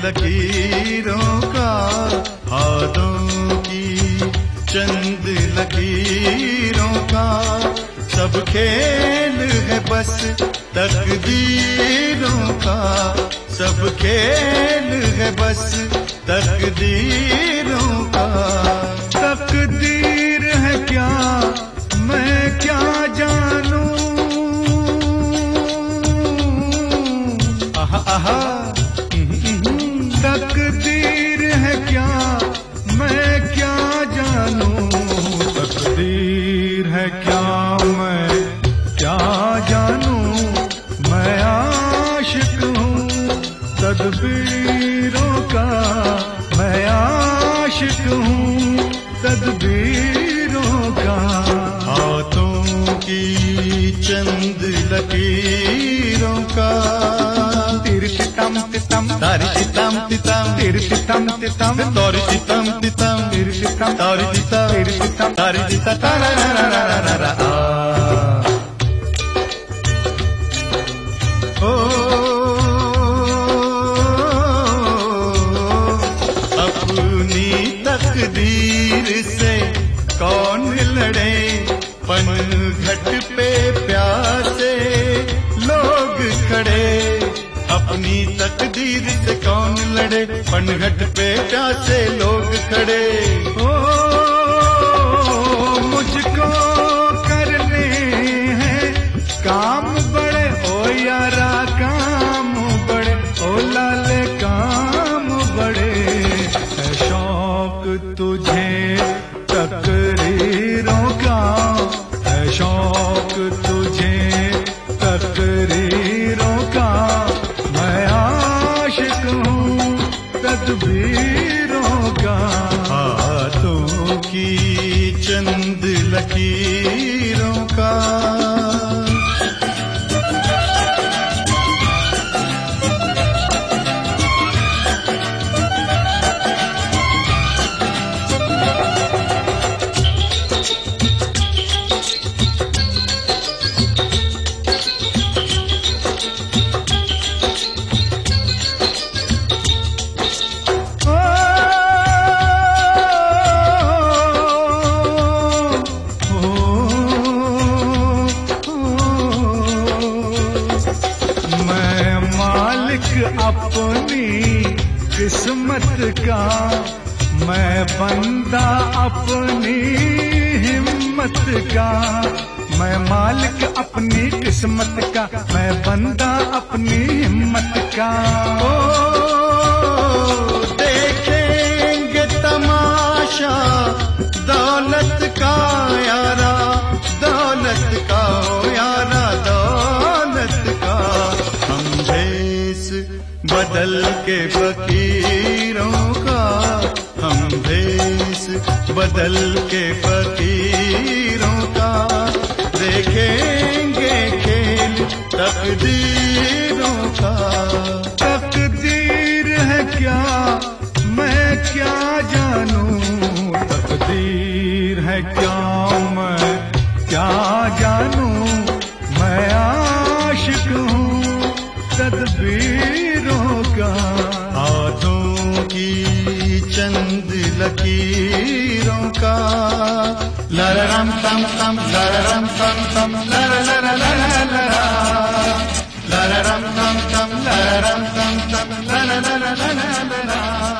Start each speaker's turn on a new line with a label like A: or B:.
A: लकीरों का, हाथों की चंद लकीरों का। सब खेल है बस तकदीरों का, सब खेल है बस तकदीरों का। तकदीर है क्या मैं क्या जानूं, आहा आहा। तकदीर है क्या मैं क्या जानूं, तकदीर है क्या मैं क्या जानूं। मैं आशिक हूँ तदबीरों का, मैं आशिक हूँ तदबीरों का। हाथों की चंद लकीरों का। तिरतितम तितम तारी तितम तितम, तिरतितम तितम तारी तितम तितम, तिरतितम तारी तितम, तिरतितम तारी तितम तारा रा रा रा रा रा। अपनी तकदीर से कौन लड़े, पनघट पे प्यासे लोग खड़े। अपनी तकदीर से कौन लड़े, पनघट पे प्यासे लोग खड़े। ओ मुझको करने हैं काम बड़े, ओ यारा काम बड़े, ओ लाले काम बड़े। है शौक तुझे तकरीरों का, है शौक तुझे तकरीरों का। मैं आशिक हूँ तदबीरों का। हाथों की चंद लकीरों का। अपनी किस्मत का, मैं बंदा अपनी हिम्मत का। मैं मालिक अपनी किस्मत का, मैं बंदा अपनी हिम्मत का। ओ देखेंगे तमाशा दौलत का यारा, दौलत का ओ यारा, दौलत का। हम भेस बदल के फकीरों का, हम भेस बदल के फकीरों का। देखेंगे खेल तकदीरों का। तकदीर है क्या मैं क्या जानूं, तकदीर है क्या मैं क्या जानूं। मैं आशिक हूँ तदबीरों का। हाथों की चंद लकीरों का। लररम तम तम लररम तम तम लर लर लर लर, लररम तम तम लररम तम तम लर लर लर लर।